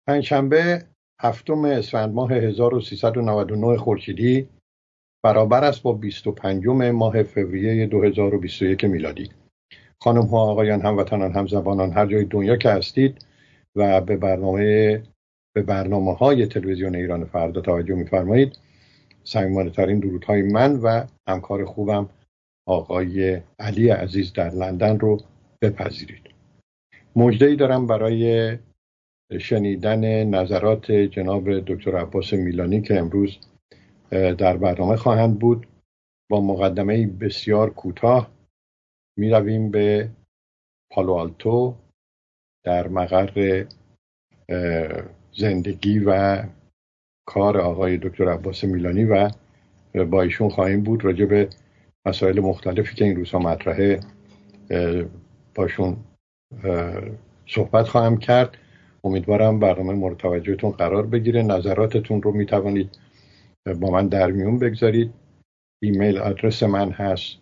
پنجشنبه 7 اسفند ماه 1399 خورشیدی برابر است با 25 ماه فوریه 2021 میلادی. خانم ها، آقایان، هموطنان، همزبانان، هر جای دنیا که هستید و به برنامه‌های تلویزیون ایران فردا توجه می‌فرمایید، صمیمانه‌ترین درودهای من و همکار خوبم آقای علی عزیز در لندن رو بپذیرید. مژده‌ای دارم برای شنیدن نظرات جناب دکتر عباس میلانی که امروز در برنامه خواهند بود. با مقدمه بسیار کوتاه می رویم به پالو آلتو در مقر زندگی و کار آقای دکتر عباس میلانی و با ایشون خواهیم بود راجع به مسائل مختلفی که این روزها مطرحه باشون صحبت خواهم کرد. امیدوارم برنامه مورد توجهتون قرار بگیره. نظراتتون رو می توانید با من در میون بگذارید. ایمیل آدرس من هست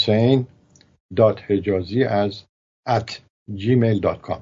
hussein.hijazi@gmail.com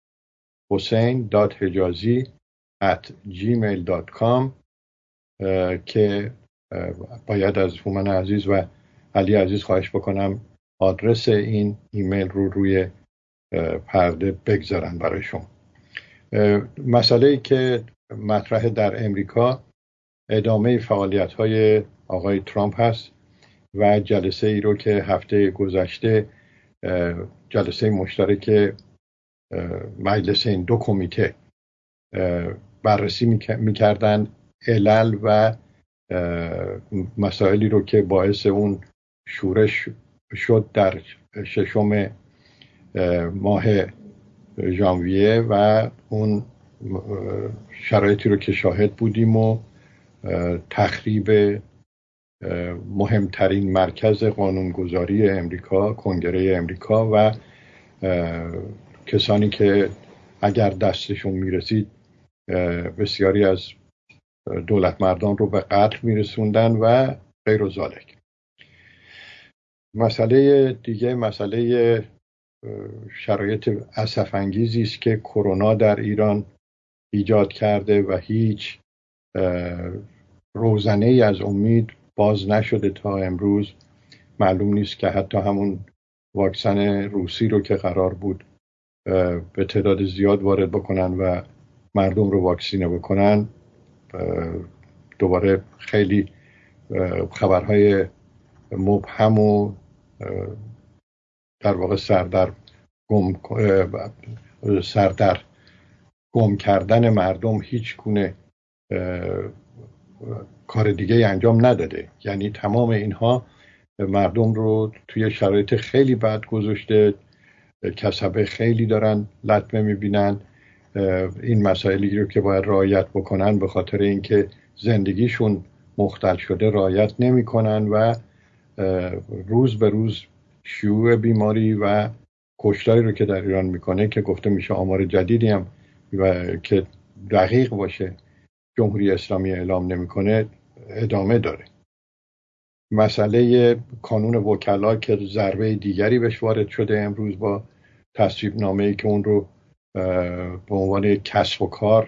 hussein.hijazi@gmail.com که باید از هومن عزیز و علی عزیز خواهش بکنم آدرس این ایمیل رو روی پرده بگذارن برای شما. مسئله‌ای که مطرح در امریکا ادامه فعالیت‌های آقای ترامپ هست و جلسه ای رو که هفته گذشته جلسه مشترک مجلس این دو کمیته بررسی می‌کردن علل و مسائلی رو که باعث اون شورش شد در 6 ماه ژانویه و اون شرایطی رو که شاهد بودیم و تخریب مهمترین مرکز قانونگذاری امریکا، کنگره امریکا و کسانی که اگر دستشون میرسید بسیاری از دولت مردان رو به قتل میرسوندن و غیر و ذالک. مسئله دیگه مسئله شرایط اسف انگیزی است که کرونا در ایران ایجاد کرده و هیچ روزنه ای از امید باز نشده تا امروز. معلوم نیست که حتی همون واکسن روسی رو که قرار بود به تعداد زیاد وارد بکنن و مردم رو واکسینه بکنن، دوباره خیلی خبرهای مبهم و در واقع سردر گم کردن مردم هیچ گونه کار دیگه انجام نداده. یعنی تمام اینها مردم رو توی شرایط خیلی بد گذاشته، کسبه خیلی دارن لطمه میبینن. این مسائلی رو که باید رعایت بکنن به خاطر اینکه زندگیشون مختل شده رعایت نمیکنن و روز به روز شیوع بیماری و کشتاری رو که در ایران میکنه که گفته میشه آمار جدیدی هم و که دقیق باشه جمهوری اسلامی اعلام نمیکنه ادامه داره. مسئله کانون وکلا که ضربه دیگری بهش وارد شده امروز با تصویب نامه‌ای که اون رو به عنوان کسب و کار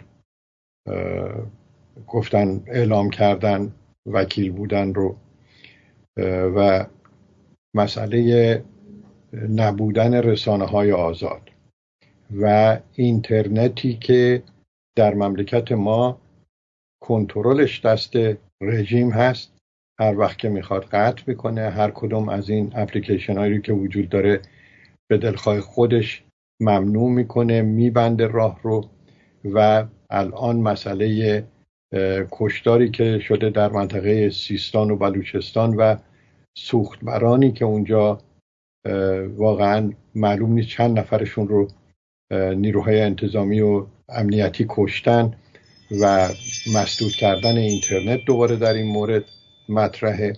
گفتن اعلام کردن وکیل بودن رو، و مسئله نبودن رسانه‌های آزاد و اینترنتی که در مملکت ما کنترلش دست رژیم هست، هر وقت که میخواد قطع میکنه. هر کدوم از این اپلیکیشن هایی که وجود داره به دلخواه خودش ممنوع میکنه، میبنده راه رو. و الان مسئله کشتاری که شده در منطقه سیستان و بلوچستان و سوختبرانی که اونجا واقعا معلوم نیست چند نفرشون رو نیروهای انتظامی و امنیتی کشتن و مسدود کردن اینترنت دوباره در این مورد مطرحه.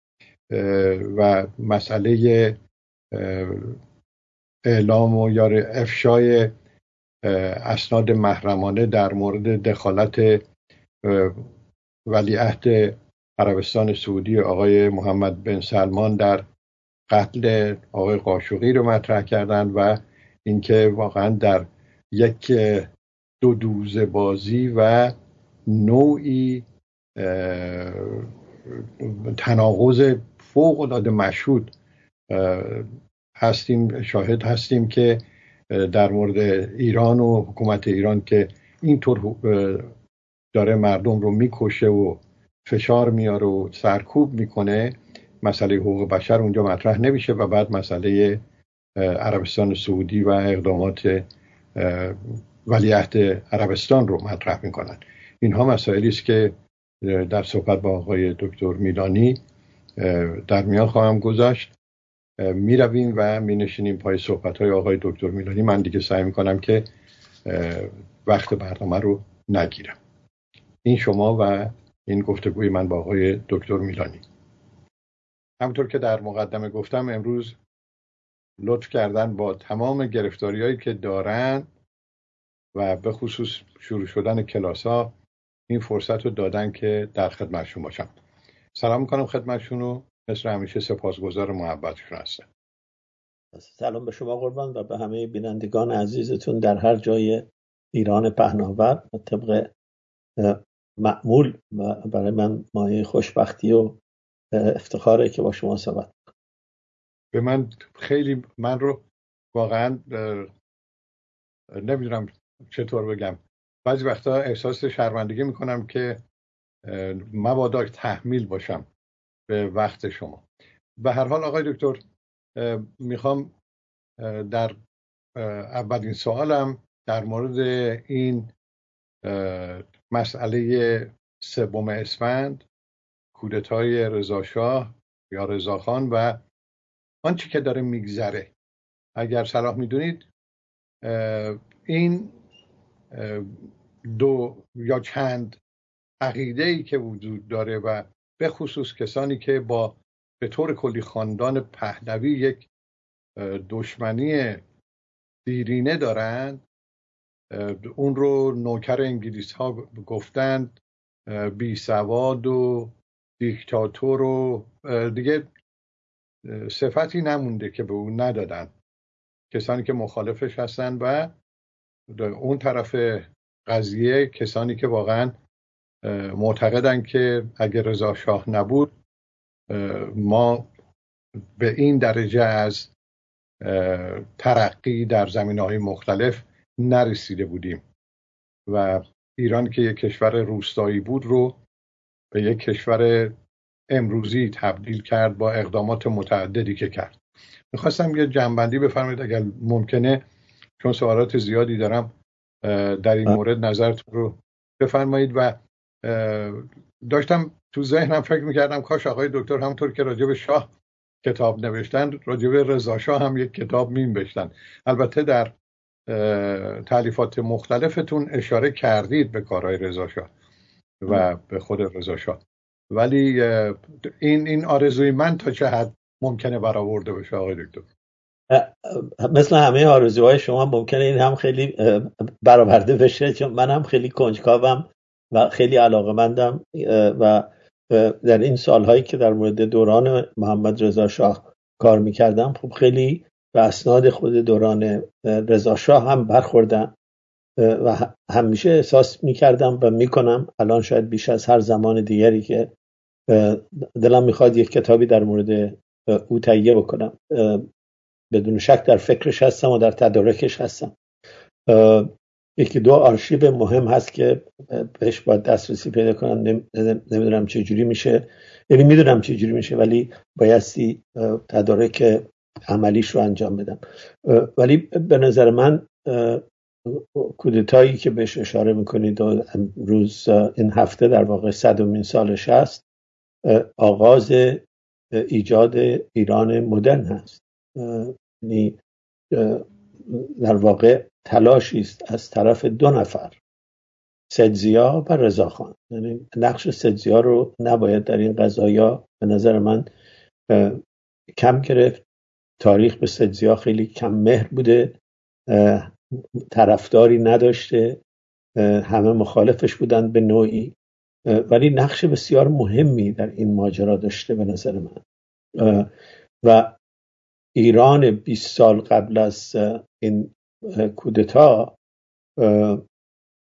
و مسئله اعلام و یا افشای اسناد محرمانه در مورد دخالت ولیعهد عربستان سعودی آقای محمد بن سلمان در قتل آقای قاشقی رو مطرح کردن و اینکه واقعا در یک دو دوزه بازی و نوعی تناقض فوق العاده مشهود شاهد هستیم که در مورد ایران و حکومت ایران که اینطور داره مردم رو میکشه و فشار میاره و سرکوب میکنه، مسئله حقوق بشر اونجا مطرح نمیشه و بعد مسئله عربستان سعودی و اقدامات ولیعهد عربستان رو مطرح میکنن. اینها مسائلی است که در صحبت با آقای دکتر میلانی در میان خواهم گذاشت. میرویم و مینشینیم پای صحبت های آقای دکتر میلانی. من دیگه سعی میکنم که وقت برنامه رو نگیرم. این شما و این گفتگوی من با آقای دکتر میلانی. همونطور که در مقدمه گفتم، امروز لطف کردن با تمام گرفتاری‌هایی که دارن و به خصوص شروع شدن کلاس‌ها این فرصت رو دادن که در خدمتشون باشم. سلام میکنم خدمتشون و مثل همیشه سپاسگزار محبتشون هستم. سلام به شما قربان و به همه بینندگان عزیزتون در هر جای ایران پهناور. طبق معمول و برای من مایه خوشبختی و افتخاره که با شما صحبت. به من خیلی، من رو واقعا نمیدونم چطور بگم، بعضی وقتا احساس شرمندگی میکنم که مبادا تحمیل باشم به وقت شما. به هر حال آقای دکتر، میخوام در اولین سوالم در مورد این مسئله 3 اسفند، کودتای رضاشاه یا رضاخان و آنچه که داره میگذره، اگر صلاح میدونید این دو یا چند عقیده‌ای که وجود داره و به خصوص کسانی که با به طور کلی خاندان پهلوی یک دشمنی دیرینه دارند، اون رو نوکر انگلیس ها گفتند بی سواد و دیکتاتور و دیگه صفتی نمونده که به اون ندادن کسانی که مخالفش هستن و اون طرف قضیه کسانی که واقعا معتقدن که اگر رضا شاه نبود ما به این درجه از ترقی در زمینه‌های مختلف نرسیده بودیم و ایران که یک کشور روستایی بود رو به یک کشور امروزی تبدیل کرد با اقدامات متعددی که کرد. میخواستم یه جنبندی بفرمایید اگر ممکنه، چون سوالات زیادی دارم در این مورد نظرتون رو بفرمایید. و داشتم تو ذهنم فکر میکردم کاش آقای دکتر همونطور که راجب شاه کتاب نوشتن راجب رضا شاه هم یک کتاب مینوشتن. البته در تالیفات مختلفتون اشاره کردید به کارهای رضا شاه و به خود رضا شاه، ولی این آرزوی من تا چه حد ممکنه برآورده بشه آقای دکتر؟ مثل همه آرزوهای شما ممکنه این هم خیلی برآورده بشه، چون من هم خیلی کنجکاوم و خیلی علاقه‌مندم و در این سالهایی که در مورد دوران محمد رضا شاه کار میکردم خب خیلی به اسناد خود دوران رضا شاه هم برخوردم و همیشه احساس میکردم و میکنم الان شاید بیش از هر زمان دیگری که دلم میخواد یک کتابی در مورد او تهیه بکنم. بدون شک در فکرش هستم و در تدارکش هستم. یکی دو آرشیو مهم هست که بهش باید دسترسی پیدا کنم. نمیدونم چه جوری میشه، یعنی میدونم چه جوری میشه ولی بایستی تدارک عملیش رو انجام بدم. ولی به نظر من کودتایی که بهش اشاره میکنید امروز این هفته در واقع 100مین سالش هست، آغاز ایجاد ایران مدرن هست. یعنی در واقع تلاشی است از طرف 2 نفر، سیدزیا و رضاخان. یعنی نقش سیدزیا رو نباید در این قضایا به نظر من کم گرفت. تاریخ به سیدزیا خیلی کم مهر بوده، طرفداری نداشته، همه مخالفش بودن به نوعی، ولی نقش بسیار مهمی در این ماجرا داشته به نظر من. و ایران 20 سال قبل از این کودتا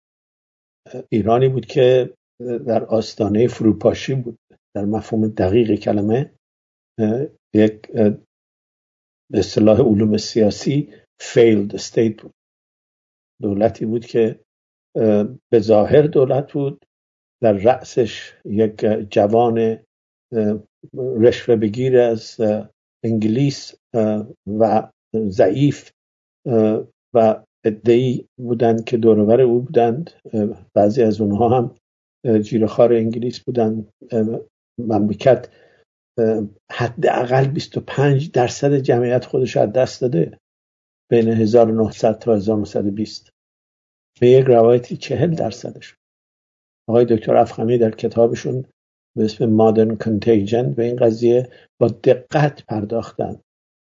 ایرانی بود که در آستانه فروپاشی بود، در مفهوم دقیق کلمه یک به اصطلاح علوم سیاسی failed state بود. دولتی بود که به ظاهر دولت بود، در رأسش یک جوان رشوه بگیر از انگلیس و ضعیف و عده‌ای بودند که دورور او بودند. بعضی از اونها هم جیره‌خوار انگلیس بودند. مملکت حداقل 25% جمعیت خودش از دست داده بین 1900 تا 1920. به یک روایتی 40%. آقای دکتر افخمی در کتابشون به اسم مادرن کنتیجن به این قضیه با دقت پرداختن.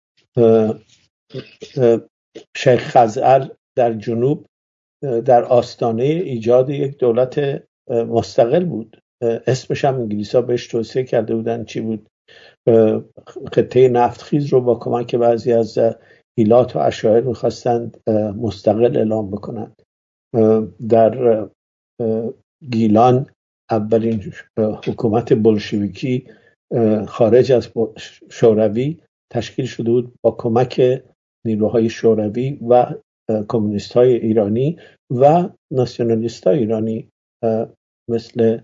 شیخ خزعل در جنوب در آستانه ایجاد یک دولت مستقل بود. اسمش هم انگلیس‌ها بهش توصیه کرده بودن. چی بود؟ خطه نفتخیز رو با کمک بعضی از ایلات و عشایر می‌خواستند مستقل اعلام بکنند. در گیلان اولین حکومت بولشویکی خارج از شوروی تشکیل شده بود با کمک نیروهای شوروی و کمونیست‌های ایرانی و ناسیونالیست‌های ایرانی مثل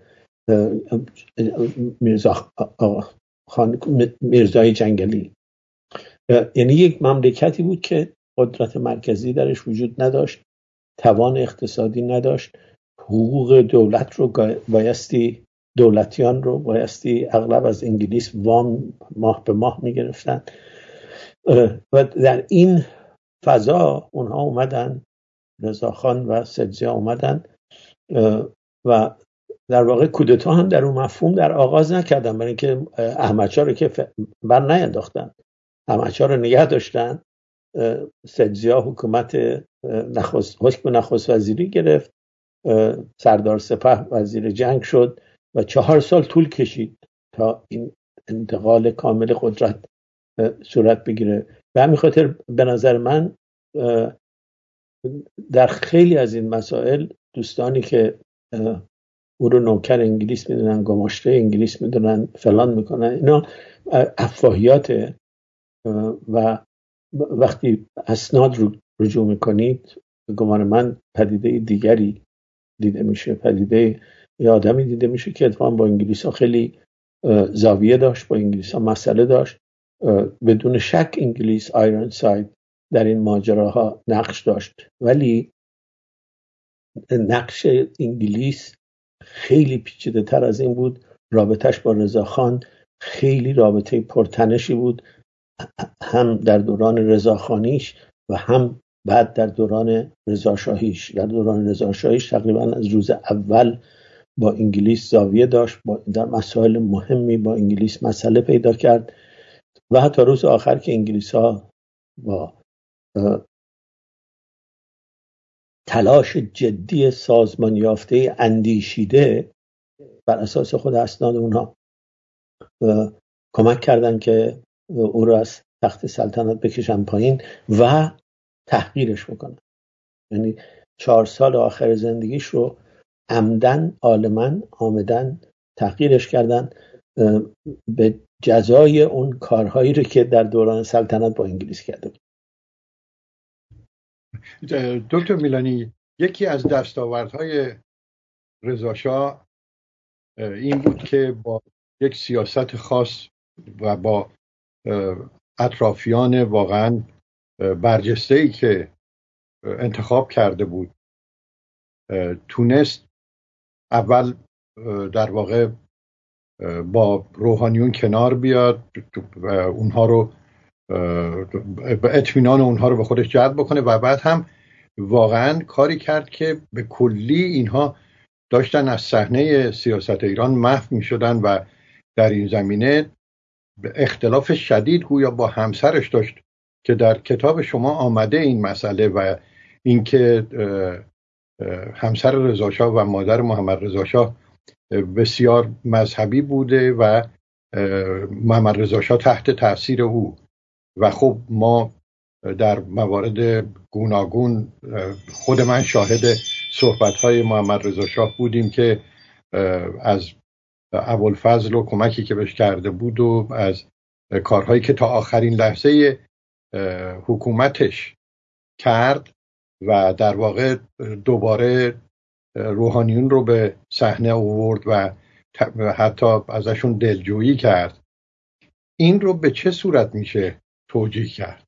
میرزای جنگلی. یعنی یک مملکتی بود که قدرت مرکزی درش وجود نداشت، توان اقتصادی نداشت، حقوق دولت رو دولتیان رو بایستی اغلب از انگلیس وام ماه به ماه میگرفتن و در این فضا اونها اومدن، رضاخان و سدزیا اومدن و در واقع کودتا هم در اون مفهوم در آغاز نکردن، برای اینکه احمدشاه رو که بر نینداختن، احمدشاه رو نگه داشتن. سدزیا حکومت حکم نخست وزیری گرفت، سردار سپه وزیر جنگ شد و 4 سال طول کشید تا این انتقال کامل قدرت صورت بگیره. به همین خاطر به نظر من در خیلی از این مسائل دوستانی که او رو نوکر انگلیس میدونن، گماشته انگلیس میدونن، فلان میکنن، اینا افواهیاته و وقتی اسناد رو رجوع میکنید به گمان من پدیده دیگری دیده میشه، پدیده یه آدمی دیده میشه که اتفاقا با انگلیس ها خیلی زاویه داشت، با انگلیس ها مسئله داشت. بدون شک انگلیس آیرن ساید در این ماجراها نقش داشت، ولی نقش انگلیس خیلی پیچیده تر از این بود. رابطش با رضاخان خیلی رابطه پرتنشی بود، هم در دوران رضاخانیش و هم بعد در دوران رضاشاهیش. در دوران رضاشاهیش تقریبا از روز اول با انگلیس زاویه داشت، در مسائل مهمی با انگلیس مسئله پیدا کرد و حتی روز آخر که انگلیس ها با تلاش جدی سازمان یافته اندیشیده بر اساس خود اسناد اونها کمک کردن که او را از تخت سلطنت بکشن پایین و تحقیرش بکنن. یعنی 4 سال آخر زندگیش رو عمدن آمدن تحقیرش کردن به جزای اون کارهایی رو که در دوران سلطنت با انگلیس کرده بود. دکتر میلانی، یکی از دستاوردهای رضاشاه این بود که با یک سیاست خاص و با اطرافیان واقعا برجسته‌ای که انتخاب کرده بود تونست اول در واقع با روحانیون کنار بیاد و اونها رو به اطمینان اونها رو به خودش جلب بکنه و بعد هم واقعا کاری کرد که به کلی اینها داشتن از صحنه سیاست ایران محو می شدن و در این زمینه اختلاف شدید گویا با همسرش داشت که در کتاب شما آمده این مسئله و اینکه همسر رضاشاه و مادر محمد رضاشاه بسیار مذهبی بوده و محمد رضاشاه تحت تاثیر او و خب ما در موارد گوناگون خود من شاهد صحبت‌های محمد رضا شاه بودیم که از ابوالفضل و کمکی که بهش کرده بود و از کارهایی که تا آخرین لحظه حکومتش کرد و در واقع دوباره روحانیون رو به صحنه آورد و حتی ازشون دلجویی کرد. این رو به چه صورت میشه توجیه کرد؟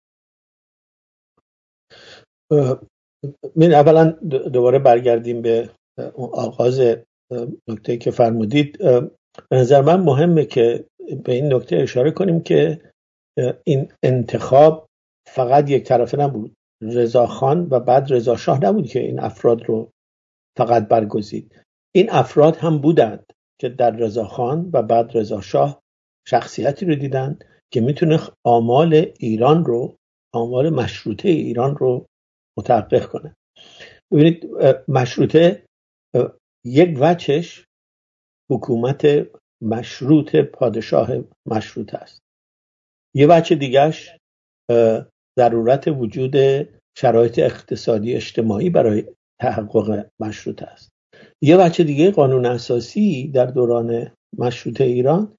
من اولا دوباره برگردیم به آغاز نکته که فرمودید. به نظر من مهمه که به این نکته اشاره کنیم که این انتخاب فقط یک طرفه نبود. رضاخان و بعد رضا شاه نبود که این افراد رو فقط برگزید. این افراد هم بودند که در رضاخان و بعد رضا شاه شخصیتی رو دیدن که میتونه آمال ایران رو، آمال مشروطه ایران رو متحقق کنه. ببینید مشروطه یک وجهش حکومت مشروط پادشاه مشروط است. یه وجه دیگهش ضرورت وجود شرایط اقتصادی اجتماعی برای تحقق مشروطه است. یه وجه دیگه قانون اساسی در دوران مشروطه ایران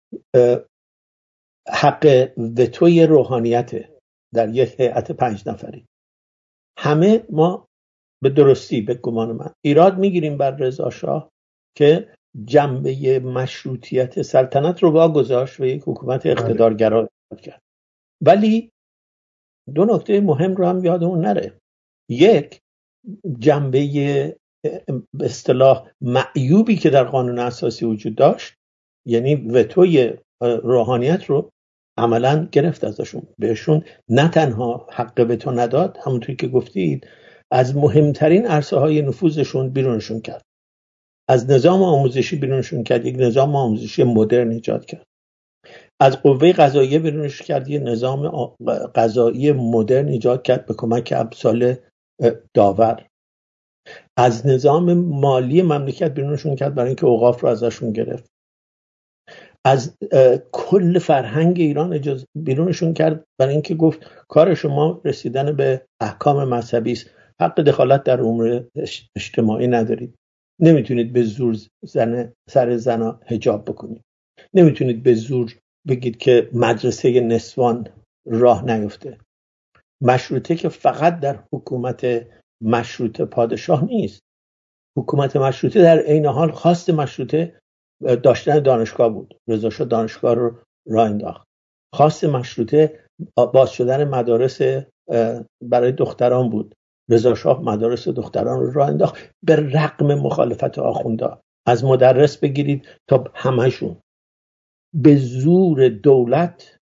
حق وتوی روحانیت در یک هیئت 5 نفری. همه ما به درستی به گمان من ایراد میگیریم بر رضا شاه که جنبه مشروطیت سلطنت رو واگذاشت و یک حکومت اقتدارگرا کرد. ولی دو نکته مهم رو هم یادمون نره. یک، جنبه به اصطلاح معیوبی که در قانون اساسی وجود داشت، یعنی وتوی روحانیت رو عملاً گرفت ازشون. بهشون نه تنها حق وتو نداد، همونطوری که گفتید از مهمترین عرصه‌های نفوذشون بیرونشون کرد. از نظام آموزشی بیرونشون کرد، یک نظام آموزشی مدرن ایجاد کرد. از قوه قضاییه بیرونش کرد، یک نظام قضایی مدرن ایجاد کرد به کمک امثال داور. از نظام مالی مملکت بیرونشون کرد برای اینکه اوقاف رو ازشون گرفت. از کل فرهنگ ایران بیرونشون کرد برای اینکه گفت کار شما رسیدن به احکام مذهبی است، حق دخالت در امور اجتماعی ندارید. نمیتونید به زور سر زنا حجاب بکنید. نمیتونید به زور بگید که مدرسه نسوان راه نیفته. مشروطه که فقط در حکومت مشروط پادشاه نیست. حکومت مشروطه در عین حال خواست مشروطه داشتن دانشگاه بود. رضا شاه دانشگاه رو راه انداخت. خواست مشروطه باز شدن مدارس برای دختران بود. رضا شاه مدارس دختران رو راه انداخت به رغم مخالفت آخوندا. از مدرس بگیرید تا همشون به زور دولت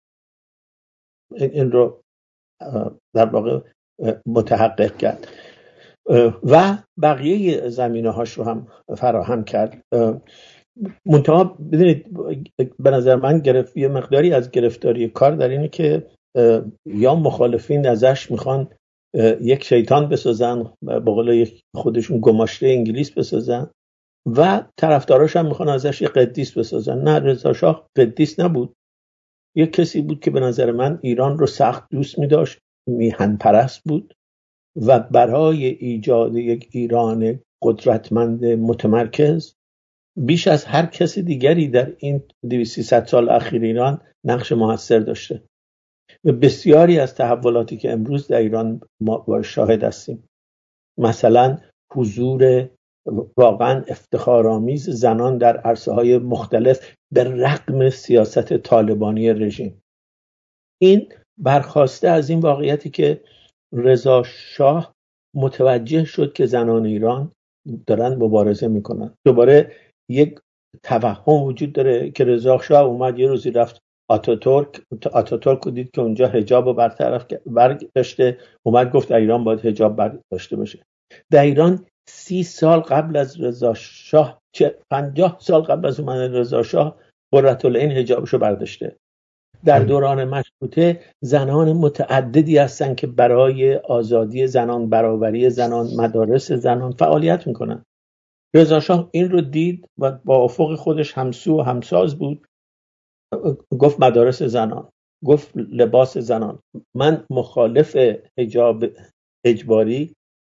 این رو در واقع متحقق کرد و بقیه زمینه هاش رو هم فراهم کرد. منتها بدونید به نظر من یه مقداری از گرفتاری کار در اینه که یا مخالفین ازش میخوان یک شیطان بسازن، به قول خودشون گماشته انگلیس بسازن، و طرفداراش هم میخوان ازش یک قدیس بسازن. نه، رضا شاه قدیس نبود. یک کسی بود که به نظر من ایران رو سخت دوست می‌داشت، میهن پرست بود و برای ایجاد یک ایران قدرتمند متمرکز بیش از هر کسی دیگری در این 200 سال اخیر ایران نقش موثر داشته و بسیاری از تحولاتی که امروز در ایران ما شاهد هستیم، مثلا حضور واقعا افتخارآمیز زنان در عرصه‌های مختلف به رغم سیاست طالبانی رژیم، این برخواسته از این واقعیتی که رضا شاه متوجه شد که زنان ایران دارن مبارزه میکنن. دوباره یک توهم وجود داره که رضا شاه اومد یه روزی رفت آتاتورک رو دید که اونجا حجاب رو برداشته، اومد گفت در ایران باید حجاب برداشته باشه. در ایران 30 سال قبل از رضا شاه، 50 سال قبل از اومدن رضا شاه، قرةالعین حجابشو برداشته. در دوران مشروطه زنان متعددی هستن که برای آزادی زنان، برابری زنان، مدارس زنان فعالیت میکنن. رضا شاه این رو دید و با افق خودش همسو و همساز بود، گفت مدارس زنان، گفت لباس زنان. من مخالف حجاب اجباری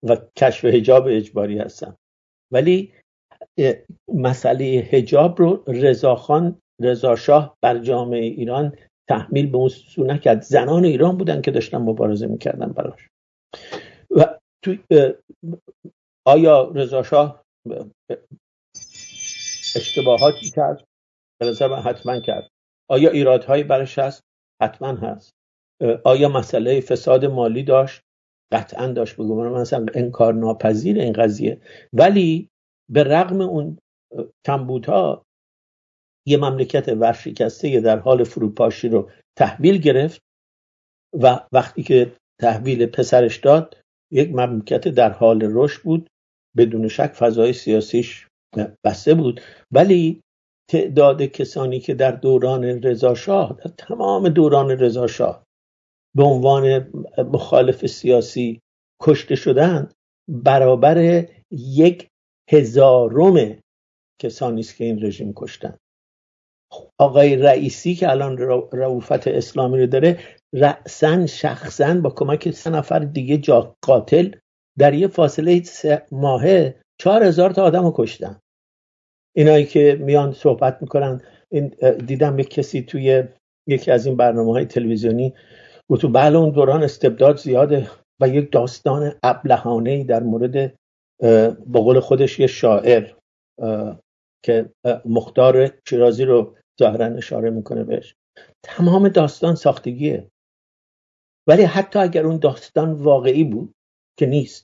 و کشف حجاب اجباری هستن. ولی مسئله حجاب رو رضا شاه بر جامعه ایران تحمیل به اون سو نکرد. زنان ایران بودن که داشتن مبارزه میکردن براش. و آیا رضا شاه اشتباهاتی کرد؟ به نظر من حتما کرد. آیا ایرادهایی برش هست؟ حتما هست. آیا مسئله فساد مالی داشت؟ قطعا داشت. بگم من مثلا انکار ناپذیر این قضیه. ولی به رغم اون کمبودها یه مملکت ورشکسته در حال فروپاشی رو تحویل گرفت و وقتی که تحویل پسرش داد یک مملکت در حال رشد بود. بدون شک فضای سیاسیش بسته بود، ولی تعداد کسانی که در دوران رضا شاه، در تمام دوران رضا شاه به عنوان مخالف سیاسی کشته شدن برابر 1/1000 کسانی است که این رژیم کشتن. آقای رئیسی که الان رئوفت اسلامی رو داره، رأساً شخصاً با کمک 3 نفر دیگه جا قاتل در یه فاصله 3 ماهه 4000 تا آدم رو کشتن. اینایی که میان صحبت میکنن، دیدم یک کسی توی یکی از این برنامه‌های تلویزیونی گفت بله اون دوران استبداد زیاده و یک داستان ابلهانه‌ای در مورد به قول خودش یه شاعر که مختار شیرازی رو ظاهرا اشاره میکنه بهش، تمام داستان ساختگیه. ولی حتی اگر اون داستان واقعی بود که نیست،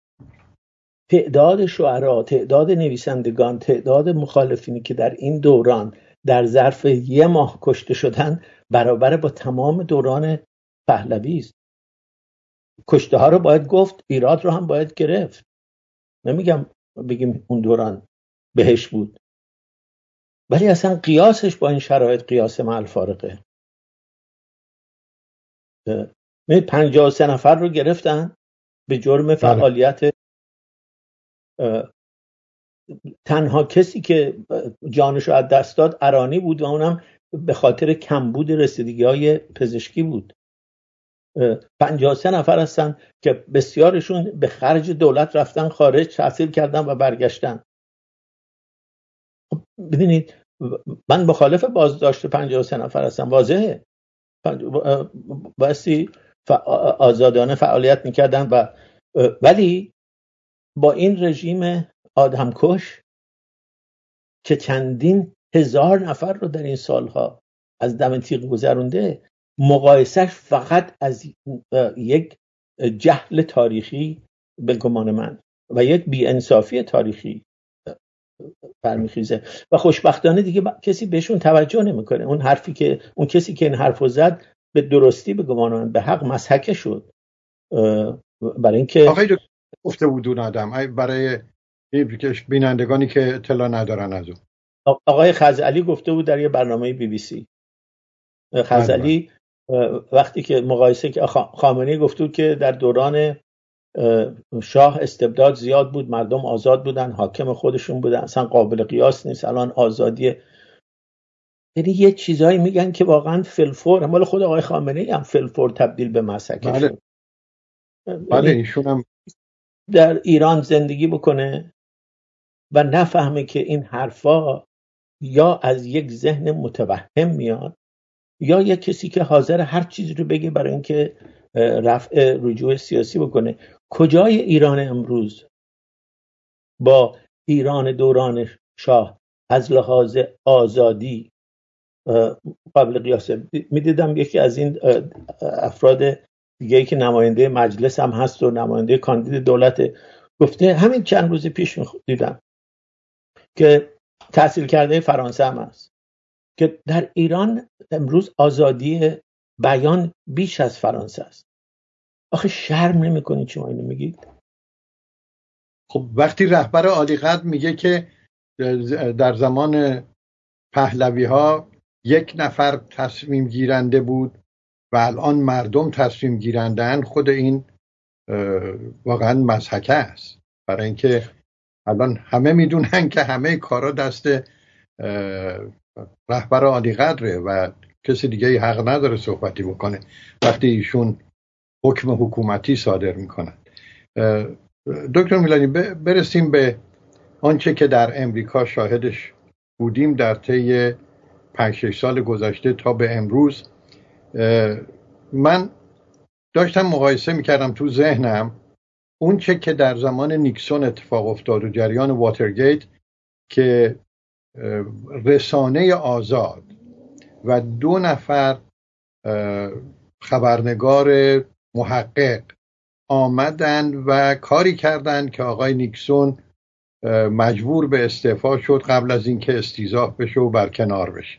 تعداد شعرا، تعداد نویسندگان، تعداد مخالفینی که در این دوران در ظرف 1 ماه کشته شدن برابر با تمام دوران پهلوی است. کشته ها رو باید گفت، ایراد رو هم باید گرفت. نمیگم بگیم اون دوران بهش بود، ولی اصلا قیاسش با این شرایط قیاس مع الفارقه. 53 نفر رو گرفتن به جرم فعالیت. تنها کسی که جانش رو از دست داد ارانی بود و اونم به خاطر کمبود رسیدگی‌های پزشکی بود. 53 نفر هستن که بسیارشون به خرج دولت رفتن خارج، تحصیل کردن و برگشتن. ببینید من مخالف بازداشت 53 نفر هستم، واضحه. بایستی آزادانه فعالیت میکردن ولی با این رژیم آدمکش که چندین هزار نفر رو در این سالها از دم تیغ گذرونده، مقایسش فقط از یک جهل تاریخی به گمان من و یک بی‌انصافی تاریخی برمیخیزه و خوشبختانه دیگه کسی بهشون توجه نمیکنه. اون کسی که این حرفو زد به درستی به گمان من به حق مسحک شد. برای اینکه آقای دکتر گفته بود اون آدم، برای بینندگانی که اطلاع ندارن از اون، آقای خزعلی گفته بود در یه برنامه BBC. خزعلی وقتی که مقایسه که خامنه‌ای گفته بود که در دوران شاه استبداد زیاد بود، مردم آزاد بودن، حاکم خودشون بودن، اصلا قابل قیاس نیست، الان آزادیه. یعنی یه چیزایی میگن که واقعا فلفور، مال خود آقای خامنه‌ای هم فلفور تبدیل به مسکه شد. بله ایشون هم در ایران زندگی بکنه و نفهمه که این حرفا یا از یک ذهن متوهم میاد یا یک کسی که حاضر هر چیزی رو بگه برای اینکه رفع رجوع سیاسی بکنه. کجای ایران امروز با ایران دوران شاه از لحاظ آزادی قابل قیاسه؟ میدیدم یکی از این افراد دیگه که نماینده مجلس هم هست و نماینده کاندید دولت، گفته همین چند روز پیش دیدم که تحصیل کرده فرانسه هم هست که در ایران امروز آزادی بیان بیش از فرانسه است. آخه شرم نمی کنید شما اینو میگید؟ خب وقتی رهبر عالی قدر میگه که در زمان پهلوی ها 1 نفر تصمیم گیرنده بود و الان مردم تصمیم گیرندن، خود این واقعا مضحکه است. برای اینکه الان همه میدونن که همه کارا دست رهبر عالی قدره و کسی دیگه حق نداره صحبتی بکنه وقتی ایشون حکم حکومتی صادر میکنن. دکتر میلانی برسیم به آنچه که در امریکا شاهدش بودیم در طی 5-6 سال گذشته تا به امروز. من داشتم مقایسه میکردم تو ذهنم اون چه که در زمان نیکسون اتفاق افتاد و جریان واترگیت که رسانه آزاد و 2 نفر خبرنگار محقق آمدن و کاری کردند که آقای نیکسون مجبور به استعفا شد قبل از اینکه استیضاح بشه و برکنار بشه.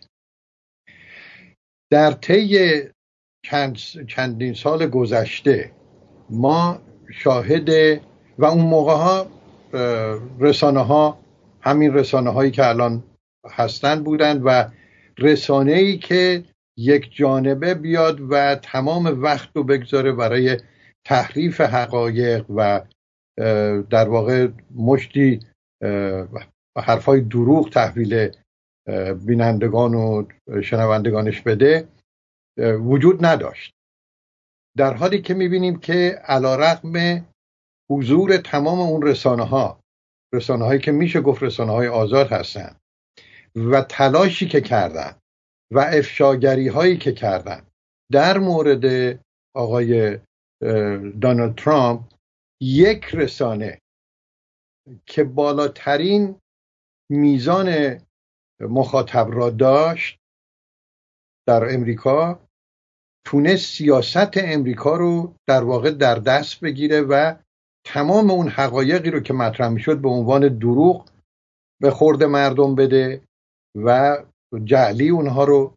در طی چندین سال گذشته ما شاهد و اون موقع ها رسانه ها همین رسانه هایی که الان هستن بودند و رسانه‌ای که یک جانبه بیاد و تمام وقت رو بگذاره برای تحریف حقایق و در واقع مشتی حرفای دروغ تحویل بینندگان و شنوندگانش بده وجود نداشت. در حالی که میبینیم که علیرغم حضور تمام اون رسانه هایی که میشه گفت رسانه های آزاد هستن و تلاشی که کردن و افشاگری هایی که کردن در مورد آقای دونالد ترامپ، یک رسانه که بالاترین میزان مخاطب را داشت در امریکا تونست سیاست امریکا رو در واقع در دست بگیره و تمام اون حقایقی رو که مطرح میشد به عنوان دروغ به خورد مردم بده و جعلی اونها رو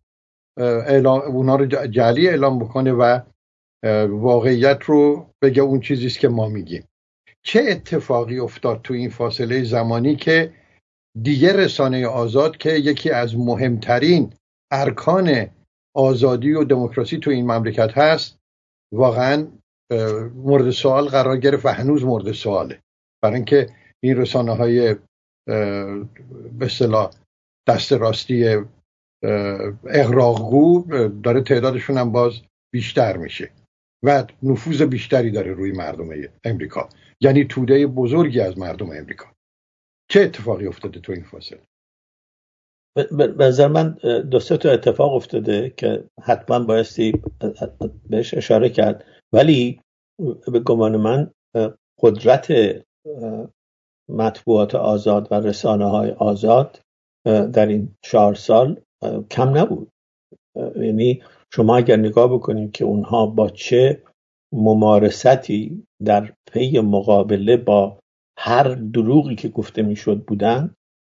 جعلی اعلام بکنه و واقعیت رو بگه اون چیزیست که ما میگیم. چه اتفاقی افتاد تو این فاصله زمانی که دیگه رسانه آزاد که یکی از مهمترین ارکان آزادی و دموکراسی تو این مملکت هست واقعا مورد سوال قرار گرفت و هنوز مورد سواله، برای اینکه این رسانه های به اصطلاح دست راستی اغراقگو داره تعدادشون هم باز بیشتر میشه و نفوذ بیشتری داره روی مردم امریکا، یعنی توده بزرگی از مردم امریکا. چه اتفاقی افتاده تو این فاصله؟ به نظر من 2-3 تا اتفاق افتاده که حتما بایستی بهش اشاره کرد، ولی به گمان من قدرت مطبوعات آزاد و رسانه های آزاد در این 4 سال کم نبود. یعنی شما اگر نگاه بکنید که اونها با چه ممارستی در پی مقابله با هر دروغی که گفته میشد بودن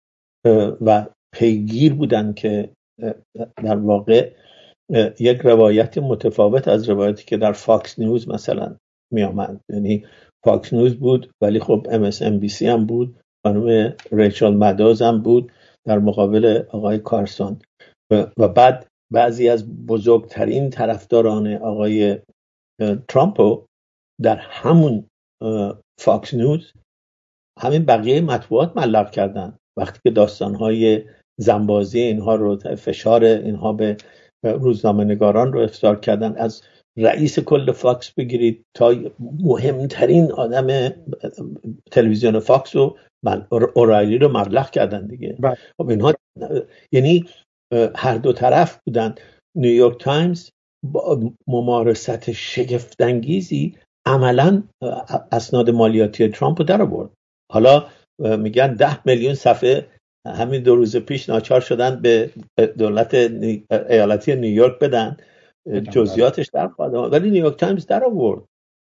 و پیگیر بودن که در واقع یک روایت متفاوت از روایتی که در فاکس نیوز مثلا می آمد، یعنی فاکس نیوز بود ولی خب MSNBC هم بود، خانم ریچل مدوز هم بود در مقابل آقای کارسون و بعد بعضی از بزرگترین طرفداران آقای ترامپو در همون فاکس نیوز همین بقیه مطبوعات ملق کردن وقتی که داستانهای زنبازی اینها رو، فشار اینها به روزنامه نگاران رو افشا کردن، از رئیس کل فاکس بگیرید تا مهمترین آدم تلویزیون فاکس رو اورایلی رو مبلغ کردن دیگه. خب اینها یعنی هر دو طرف بودن. نیویورک تایمز با ممارست شگفت‌انگیزی عملاً اسناد مالیاتی ترامپ رو در آورد. حالا میگن 10 میلیون صفحه همین 2 روز پیش ناچار شدن به دولت ایالتی نیویورک بدن جزئیاتش در خواهد، ولی نیویورک تایمز در آورد.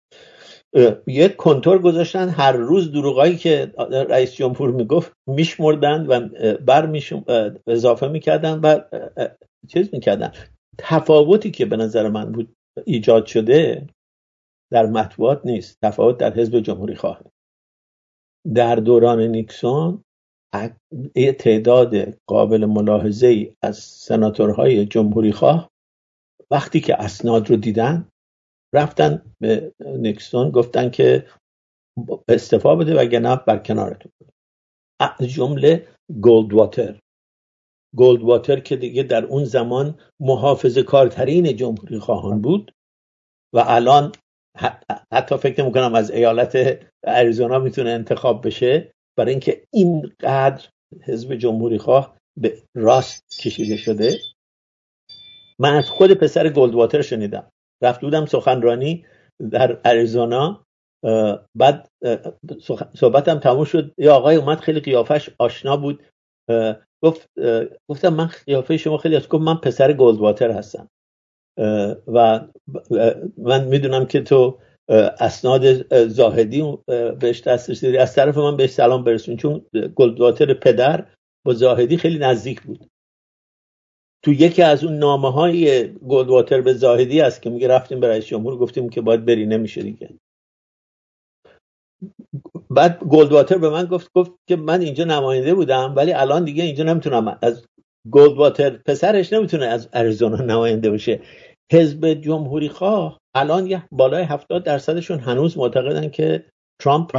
یک کنتور گذاشتن، هر روز دروغایی که رئیس جمهور میگفت میشمردن و اضافه میکردن و چیز میکردن. تفاوتی که به نظر من بود ایجاد شده در مطبوعات نیست، تفاوت در حزب جمهوری خواه. در دوران نیکسون تعداد قابل ملاحظه‌ای از سناتورهای جمهوری خواه وقتی که اسناد رو دیدن رفتن به نیکسون گفتن که استعفا بده وگرنه برکنارتون. از جمله گولدواتر که دیگه در اون زمان محافظه کارترین جمهوری خواهان بود و الان حتی فکر نمی‌کنم از ایالت اریزونا میتونه انتخاب بشه، برای اینکه اینقدر حزب جمهوری خواه به راست کشیده شده. من از خود پسر گلدواتر شنیدم، رفت بودم سخنرانی در اریزونا، بعد صحبتم تموم شد، یه آقای اومد خیلی قیافش آشنا بود، گفتم من قیافه شما خیلی گفت من پسر گلدواتر هستم و من میدونم که تو اسناد زاهدی بهش دسترسی داری، از طرف من بهش سلام برسون، چون گلدواتر پدر با زاهدی خیلی نزدیک بود. تو یکی از اون نامه‌های گلدواتر به زاهدی است که میگه رفتیم به رئیس جمهور گفتیم که باید بری، نمیشه دیگه. بعد گلدواتر به من گفت که من اینجا نماینده بودم ولی الان دیگه اینجا نمیتونم، از گلدواتر پسرش نمیتونه از اریزونا نماینده بشه. حزب جمهوری خواه الان یه بالای 70% هنوز معتقدن که ترامپ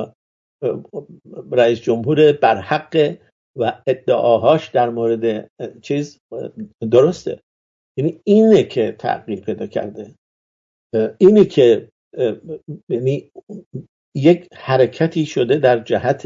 رئیس جمهور برحق و ادعاهاش در مورد چیز درسته. یعنی اینه که تغییر پیدا کرده، اینه که یعنی یک حرکتی شده در جهت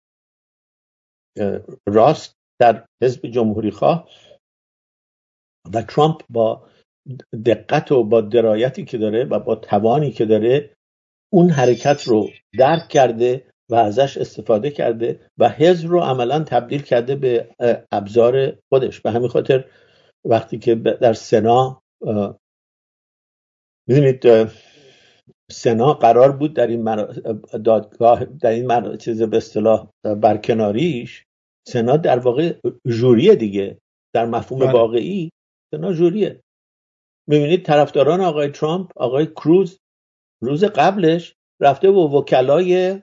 راست در حزب جمهوری خواه و ترامپ با دقت و با درایتی که داره و با توانی که داره اون حرکت رو درک کرده و ازش استفاده کرده و حزب رو عملاً تبدیل کرده به ابزار خودش. به همین خاطر وقتی که در سنا می‌دونید سنا قرار بود در این دادگاه در این چیز به اصطلاح برکناریش، سنا در واقع ژوریه دیگه، در مفهوم واقعی سنا ژوریه. می‌بینید طرفداران آقای ترامپ، آقای کروز روز قبلش رفته و وکلای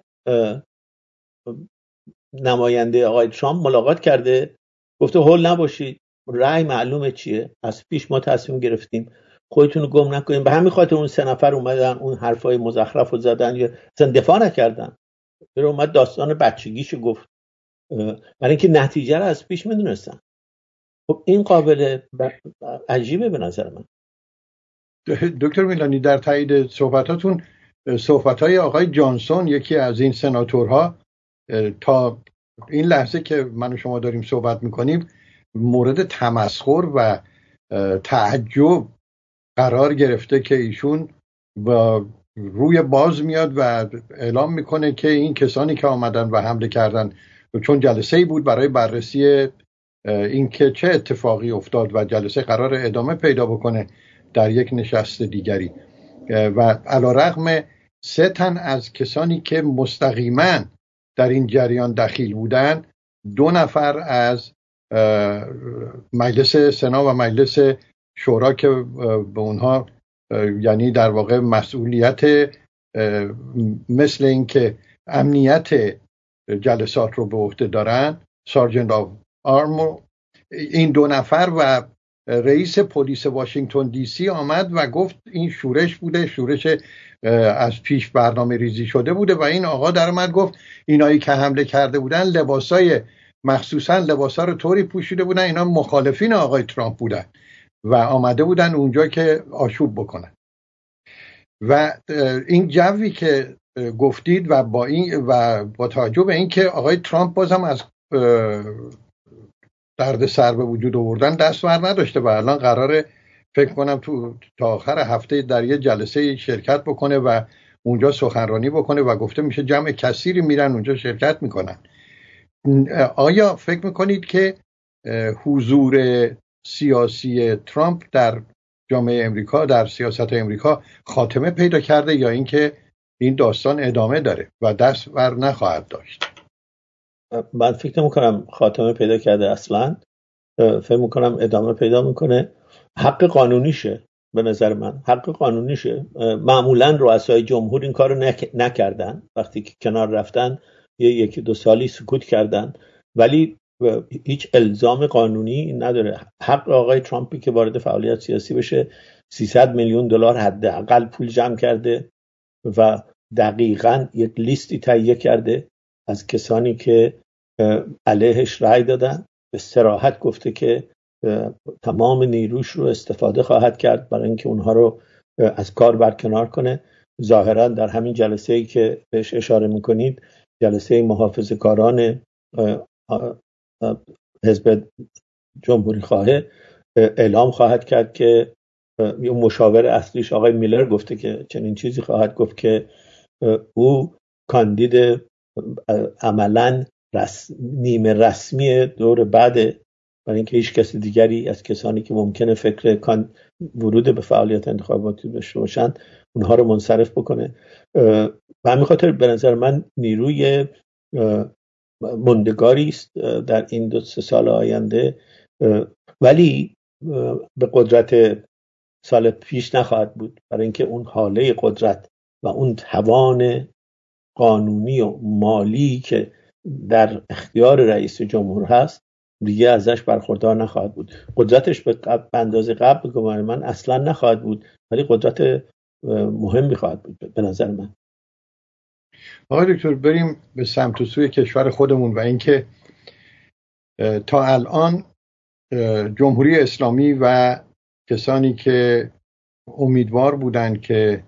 نماینده آقای ترامپ ملاقات کرده، گفته هول نباشید، رأی معلومه چیه، از پیش ما تصمیم گرفتیم، خودتون رو گم نکنین. به همین خاطر اون 3 نفر اومدن اون حرفای مزخرف رو زدن یا اصلا دفاع نکردن، برای اومد داستان بچگیشو گفت، برای اینکه نتیجه رو از پیش میدونستن. خب این قابل عجیبه به نظر من. دکتر میلانی، در تایید صحبتاتون صحبت‌های آقای جانسون، یکی از این سناتورها، تا این لحظه که من و شما داریم صحبت میکنیم مورد تمسخر و تعجب قرار گرفته که ایشون با روی باز میاد و اعلام میکنه که این کسانی که آمدن و حمله کردن، چون جلسه‌ای بود برای بررسی این که چه اتفاقی افتاد و جلسه قرار ادامه پیدا بکنه در یک نشست دیگری، و علیرغم 3 تن از کسانی که مستقیما در این جریان دخیل بودن، 2 نفر از مجلس سنا و مجلس شورا که به اونها یعنی در واقع مسئولیت مثل این که امنیت جلسات رو به عهده دارن، سارجنت آف آرمو، این 2 نفر و رئیس پلیس واشنگتن دی سی آمد و گفت این شورش بوده، شورش از پیش برنامه ریزی شده بوده، و این آقا در اومد گفت اینایی که حمله کرده بودن لباسای مخصوصا لباسا رو طوری پوشیده بودن اینا مخالفین آقای ترامپ بودن و آمده بودن اونجا که آشوب بکنن. و این جوی که گفتید و با توجه به این که آقای ترامپ بازم از درد سر به وجود آوردن دست بر نداشته و الان قراره فکر کنم تا آخر هفته در یه جلسه شرکت بکنه و اونجا سخنرانی بکنه و گفته میشه جمع کثیری میرن اونجا شرکت میکنن. آیا فکر میکنید که حضور سیاسی ترامپ در جامعه امریکا، در سیاست امریکا خاتمه پیدا کرده یا اینکه این داستان ادامه داره و دست بر نخواهد داشت؟ من فکر نمی‌کنم خاتمه پیدا کرده، اصلا فکر می‌کنم ادامه پیدا میکنه. حق قانونیشه، به نظر من حق قانونیشه. معمولا رؤسای جمهور این کارو نکردن، وقتی که کنار رفتن 1-2 سالی سکوت کردن، ولی هیچ الزام قانونی نداره. حق آقای ترامپی که وارد فعالیت سیاسی بشه، $300 میلیون حداقل پول جمع کرده و دقیقاً یک لیستی تهیه کرده از کسانی که علیهش رأی دادن. به صراحت گفته که تمام نیروش رو استفاده خواهد کرد برای اینکه اونها رو از کار برکنار کنه ظاهرا در همین جلسه‌ای که بهش اشاره میکنید، جلسه محافظه‌کاران حزب جمهوری خواهه، اعلام خواهد کرد که یه مشاور اصلیش آقای میلر گفته که چنین چیزی خواهد گفت که او کاندید عملاً نیمه رسمی دور بعده، برای اینکه هیچ کسی دیگری از کسانی که ممکنه فکر ورود به فعالیت انتخاباتی داشته باشن اونها رو منصرف بکنه. و همین خاطر به نظر من نیروی مندگاری است در این 2-3 سال آینده، ولی به قدرت سال پیش نخواهد بود، برای اینکه اون حاله قدرت و اون توان قانونی و مالی که در اختیار رئیس جمهور هست دیگه ازش برخوردار نخواهد بود. قدرتش به اندازه قبل گمان من اصلا نخواهد بود، ولی قدرت مهمی خواهد بود به نظر من. آقای دکتر، بریم به سمت و سوی کشور خودمون و اینکه تا الان جمهوری اسلامی و کسانی که امیدوار بودن که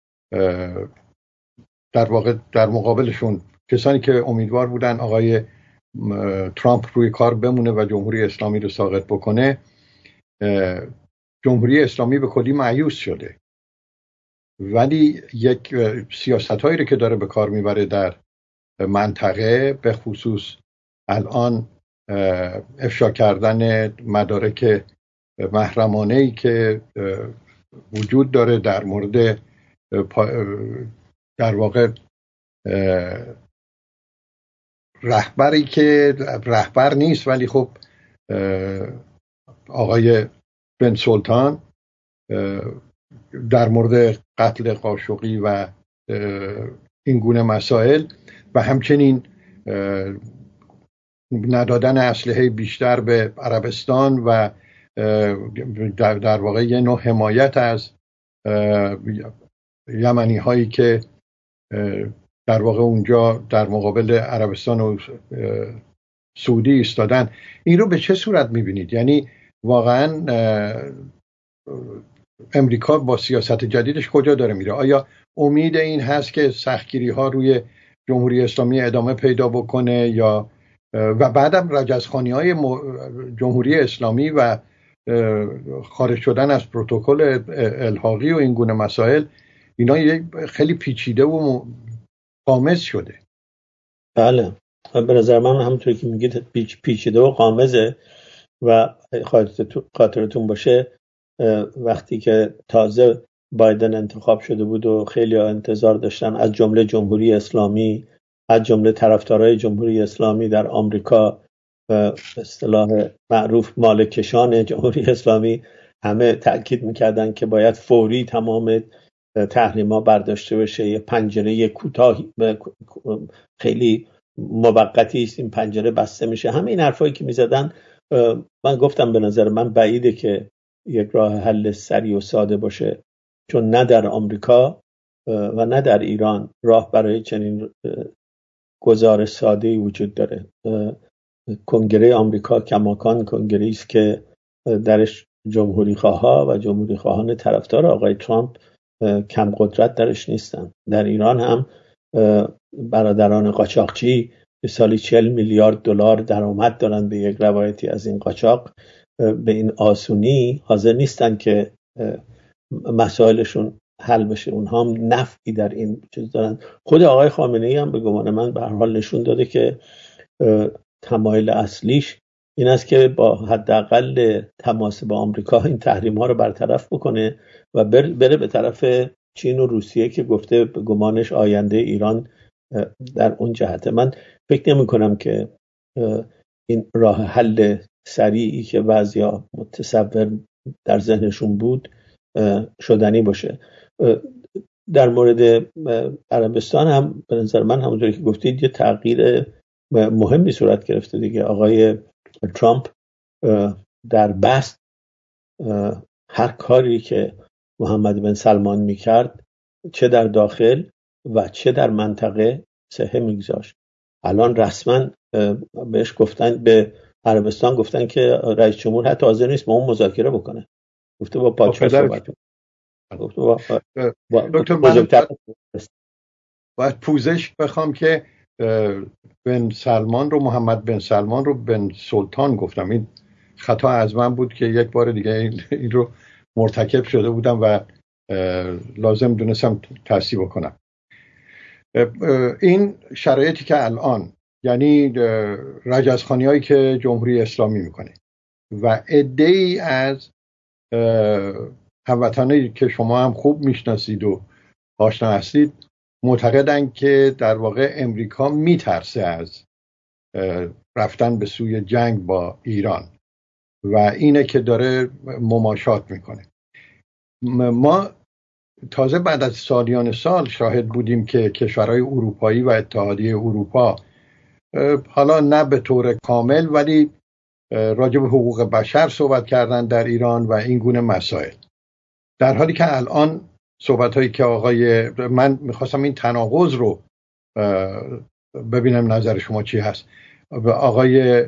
در واقع در مقابلشون کسانی که امیدوار بودن آقای ترامپ روی کار بمونه و جمهوری اسلامی رو ساقط بکنه، جمهوری اسلامی به کلی مایوس شده. ولی یک سیاست‌هایی رو که داره به کار میبره در منطقه، به خصوص الان افشا کردن مدارک محرمانه‌ای که وجود داره در مورد در واقع رهبری که رهبر نیست ولی خب آقای بن سلطان، در مورد قتل قاشقی و این گونه مسائل و همچنین ندادن اسلحه بیشتر به عربستان و در واقع یه نوع حمایت از یمنی هایی که در واقع اونجا در مقابل عربستان و سعودی ایستادن. این رو به چه صورت میبینید؟ یعنی واقعا امریکا با سیاست جدیدش کجا داره میره؟ آیا امید این هست که سختگیری ها روی جمهوری اسلامی ادامه پیدا بکنه یا و بعدم رجزخوانی های جمهوری اسلامی و خارج شدن از پروتکل الحاقی و این گونه مسائل، اینا خیلی پیچیده و قامز شده؟ بله، به نظر من همونطوری که میگید پیچیده و قامزه و خاطرتون باشه وقتی که تازه بایدن انتخاب شده بود و خیلی انتظار داشتن، از جمله جمهوری اسلامی، از جمله طرفدارای جمهوری اسلامی در آمریکا، به اصطلاح معروف مالکشان جمهوری اسلامی، همه تأکید میکردن که باید فوری تمام تحریما برداشته بشه، یه پنجره کوتاهی خیلی موقتی است این پنجره بسته میشه. همه این حرفایی که میزدن، من گفتم به نظر من بعیده که یک راه حل سریع و ساده باشه، چون نه در آمریکا و نه در ایران راه برای چنین گزارش ساده‌ای وجود داره. کنگره آمریکا کماکان کنگره است که درش جمهوری خواها و جمهوری خواهان طرفدار آقای ترامپ کم قدرت درش نیستن. در ایران هم برادران قاچاقچی به سالی 40 میلیارد دلار درآمد دارن به یک روایتی از این قاچاق، به این آسونی حاضر نیستن که مسائلشون حل بشه. اونها هم نفعی در این چیز دارن. خود آقای خامنه‌ای هم به گمان من به هر حال نشون داده که تمایل اصلیش این است که با حداقل تماس با آمریکا این تحریم ها رو برطرف بکنه و بره به طرف چین و روسیه که گفته به گمانش آینده ایران در اون جهته. من فکر نمی کنم که این راه حل سریعی که بعضیا متصور در ذهنشون بود شدنی باشه. در مورد عربستان هم به نظر من همونطوری که گفتید یه تغییر مهمی صورت گرفته دیگه. آقای ترامپ در بست هر کاری که محمد بن سلمان میکرد، چه در داخل و چه در منطقه، صحه میگذاشت. الان رسما بهش گفتن، به عربستان گفتن که رئیس جمهور حتی حاضر نیست با اون مذاکره بکنه، گفته با پادشاه صحبت. دکتر من باید پوزش بخوام که محمد بن سلمان رو بن سلطان گفتم. این خطا از من بود که یک بار دیگه این رو مرتکب شده بودم و لازم دونستم تصحیح بکنم. این شرایطی که الان، یعنی رجزخوانی هایی که جمهوری اسلامی میکنه و عده‌ای از هموطنانی که شما هم خوب میشناسید و آشنا هستید معتقدن که در واقع امریکا میترسه از رفتن به سوی جنگ با ایران و اینه که داره مماشات میکنه. ما تازه بعد از سالیان سال شاهد بودیم که کشورهای اروپایی و اتحادیه اروپا حالا نه به طور کامل ولی راجع به حقوق بشر صحبت کردن در ایران و این گونه مسائل، در حالی که الان صحبت‌هایی که من میخواستم این تناقض رو ببینم نظر شما چی هست. آقای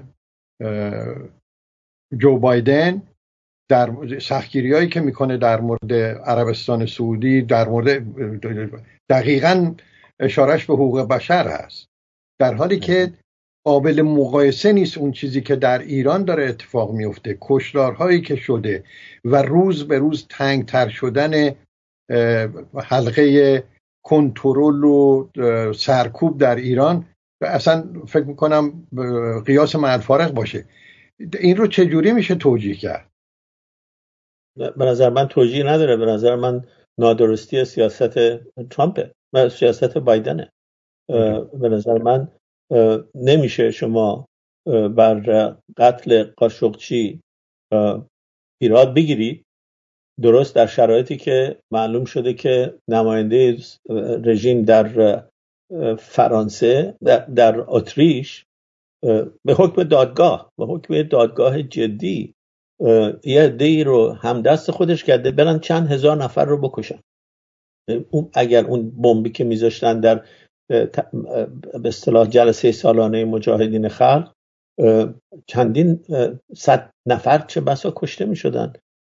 جو بایدن در سختگیری‌هایی که میکنه در مورد عربستان سعودی، در مورد دقیقاً اشارش به حقوق بشر هست، در حالی که قابل مقایسه نیست اون چیزی که در ایران داره اتفاق میفته، کشتارهایی که شده و روز به روز تنگتر شدن حلقه کنترل و سرکوب در ایران و اصلا فکر میکنم قیاس مع الفارق باشه. این رو چجوری میشه توجیه کرد؟ به نظر من توجیه نداره. به نظر من نادرستی سیاست ترامپه و سیاست بایدنه. به نظر من نمیشه شما بر قتل قاشقچی ایراد بگیرید، درست در شرایطی که معلوم شده که نماینده رژیم در فرانسه، در اتریش، به حکم دادگاه جدی یه عده‌ای رو همدست خودش کرده برن چند هزار نفر رو بکشن. اگر اون بمبی که میذاشتن در به اصطلاح جلسه سالانه مجاهدین خلق، چندین صد نفر چه بسا کشته میشدن.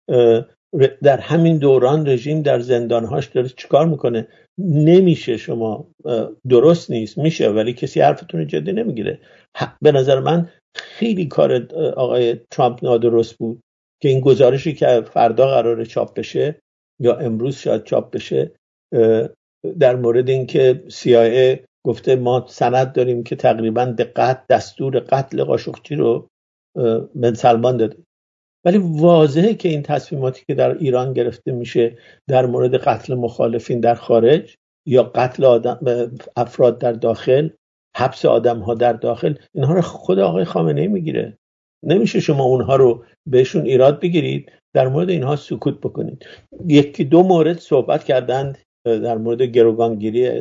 در همین دوران رژیم در زندانهاش داره چیکار میکنه؟ نمیشه شما، درست نیست، میشه ولی کسی حرفتون جدی نمیگیره. به نظر من خیلی کار آقای ترامپ نادرست بود که این گزارشی که فردا قراره چاپ بشه یا امروز شاید چاپ بشه در مورد اینکه CIA گفته ما سند داریم که تقریبا دستور قتل قاشقچی رو بن سلمان داده، ولی واضحه که این تصمیماتی که در ایران گرفته میشه در مورد قتل مخالفین در خارج یا قتل افراد در داخل، حبس آدم‌ها در داخل، اینها رو خود آقای خامنه‌ای میگیره. نمیشه شما اونها رو بهشون ایراد بگیرید، در مورد اینها سکوت بکنید. یکی دو مورد صحبت کردند در مورد گروگانگیری،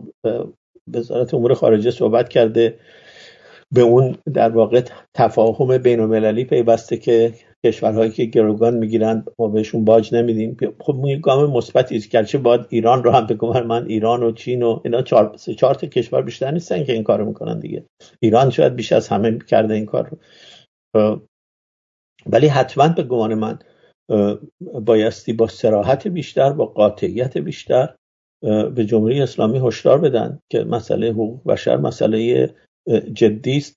وزارت امور خارجه صحبت کرده به اون در واقع تفاهم بین‌المللی پیوسته که کشورهایی که گروگان میگیرن ما بهشون باج نمیدیم. خب این گام مثبتی است، گرچه باید ایران رو هم بگم، من ایران و چین و اینا 4 تا کشور بیشتر نیستن که این کارو میکنن دیگه. ایران شاید بیش از همه کرده این کار رو، ولی حتما به گمان من بایستی با صراحت بیشتر، با قاطعیت بیشتر به جمهوری اسلامی هشدار بدن که مسئله حقوق بشر مسئله جدی است.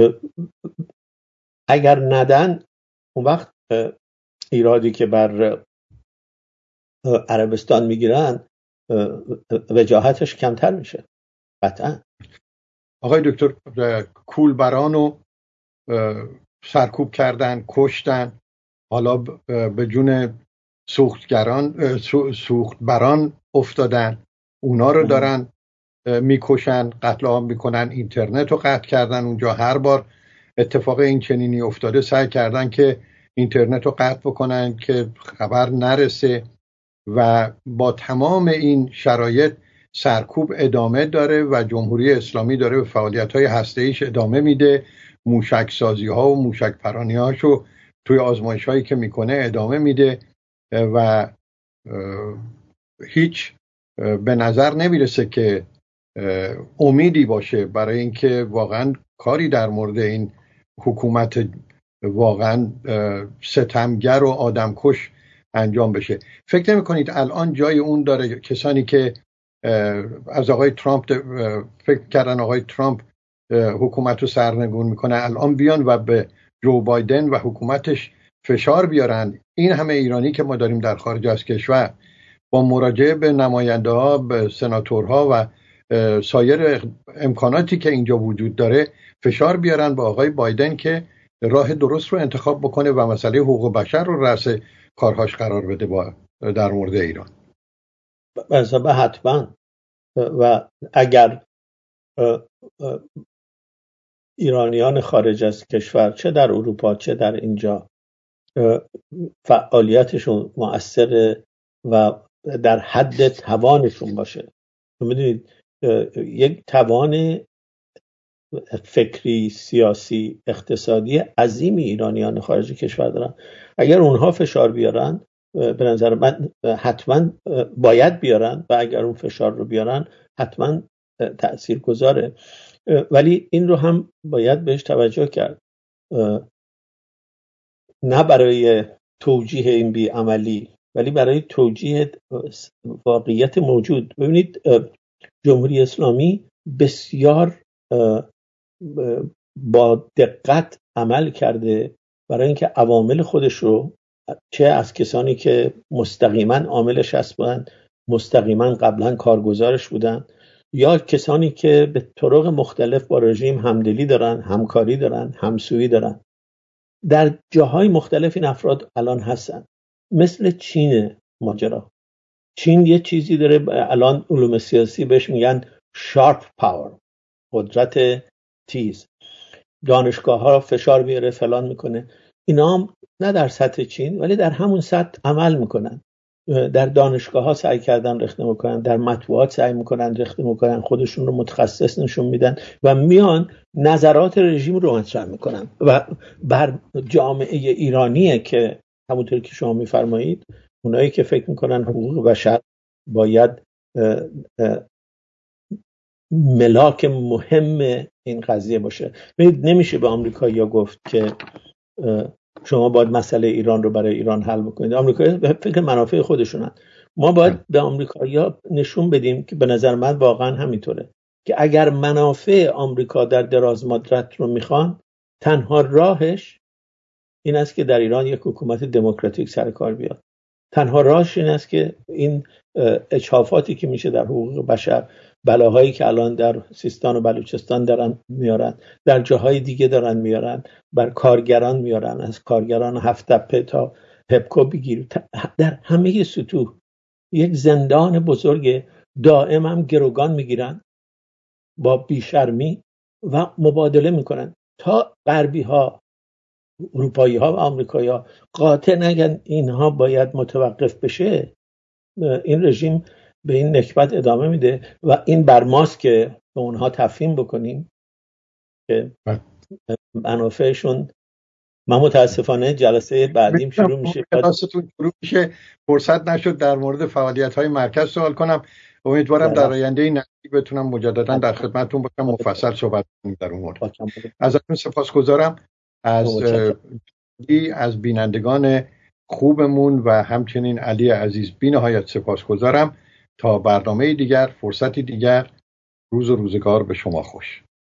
اگر ندن اون وقت ایرادی که بر عربستان میگیرن وجاهتش کمتر میشه قطعا. آقای دکتر، کولبرانو سرکوب کردن، کشتن، حالا به جون سوختبران افتادن، اونا رو دارن میکشن، قتل عام میکنن، اینترنت رو قطع کردن. اونجا هر بار اتفاق این چنینی افتاده سعی کردن که اینترنت رو قطع بکنن که خبر نرسه و با تمام این شرایط سرکوب ادامه داره و جمهوری اسلامی داره به فعالیت‌های هسته‌ایش ادامه میده، موشک سازی ها و موشک پرانی هاشو توی آزمایش هایی که میکنه ادامه میده و هیچ به نظر نمیرسه که امیدی باشه برای اینکه واقعا کاری در مورد این حکومت واقعا ستمگر و آدمکش انجام بشه. فکر نمی کنید الان جای اون داره کسانی که از آقای ترامپ فکر کردن آقای ترامپ حکومت رو سرنگون میکنه الان بیان و به جو بایدن و حکومتش فشار بیارن؟ این همه ایرانی که ما داریم در خارج از کشور با مراجعه به نماینده ها، به سناتورها و سایر امکاناتی که اینجا وجود داره فشار بیارن با آقای بایدن که راه درست رو انتخاب بکنه و مسئله حقوق بشر رو رأس کارهاش قرار بده در مورد ایران. حتما. و اگر ایرانیان خارج از کشور چه در اروپا چه در اینجا فعالیتشون مؤثر و در حد توانشون باشه، میدونید یک توان فکری، سیاسی، اقتصادی عظیمی ایرانیان خارج کشور دارن. اگر اونها فشار بیارن به نظر من حتما باید بیارن و اگر اون فشار رو بیارن حتما تأثیر گذاره. ولی این رو هم باید بهش توجه کرد، نه برای توجیه این بیعملی ولی برای توجیه واقعیت موجود. ببینید جمهوری اسلامی بسیار با دقت عمل کرده برای اینکه عوامل خودش رو، چه از کسانی که مستقیما عاملش هستند، مستقیما قبلا کارگزارش بودن، یا کسانی که به طرق مختلف با رژیم همدلی دارن، همکاری دارن، همسویی دارن، در جاهای مختلف این افراد الان هستن. مثل چین ماجرا. چین یه چیزی داره الان علوم سیاسی بهش میگن شارپ پاور، قدرت تیز. دانشگاه ها فشار بیاره فلان میکنه. اینا هم نه در سطح چین ولی در همون سطح عمل میکنن. در دانشگاه ها سعی کردن رخنه بکنن، در مطبوعات سعی میکنن رخنه بکنن، خودشون رو متخصص نشون میدن و میان نظرات رژیم رو مطرح میکنن و بر جامعه ایرانیه که همونطور که شما میفرمایید اونایی که فکر میکنن حقوق بشر باید ملاک مهم این قضیه باشه. نمیشه به آمریکایی‌ها گفت که شما باید مسئله ایران رو برای ایران حل بکنید. آمریکایی‌ها به فکر منافع خودشونن. ما باید به آمریکایی‌ها نشون بدیم که به نظر من واقعا همینطوره که اگر منافع آمریکا در دراز مدت رو میخوان، تنها راهش این است که در ایران یک حکومت دموکراتیک سر کار بیاد. تنها راهش این است که این اجحافاتی که میشه در حقوق بشر، بلاهایی که الان در سیستان و بلوچستان دارن میارن، در جاهای دیگه دارن میارن، بر کارگران میارن، از کارگران هفت تپه تا هپکو بگیر، در همه سطوح یک زندان بزرگ دائم هم گروگان میگیرن با بیشرمی و مبادله میکنن تا غربی ها، اروپایی ها و آمریکایی ها قاطع نگن اینها باید متوقف بشه. این رژیم به این نکبت ادامه میده و این بر ماست که به اونها تفهیم بکنیم که منافعشون. من متاسفانه جلسه بعدیم شروع میشه، کلاستون شروع میشه، فرصت نشد در مورد فعالیت‌های مرکز سوال کنم. امیدوارم در آینده نزدیک بتونم مجددا در خدمتتون باشم، مفصل صحبت کنیم در اون مورد. ازتون سپاسگزارم، از بینندگان خوبمون و همچنین علی عزیز بی‌نهایت سپاسگزارم. تا برنامه دیگر، فرصتی دیگر، روز و روزگار به شما خوش.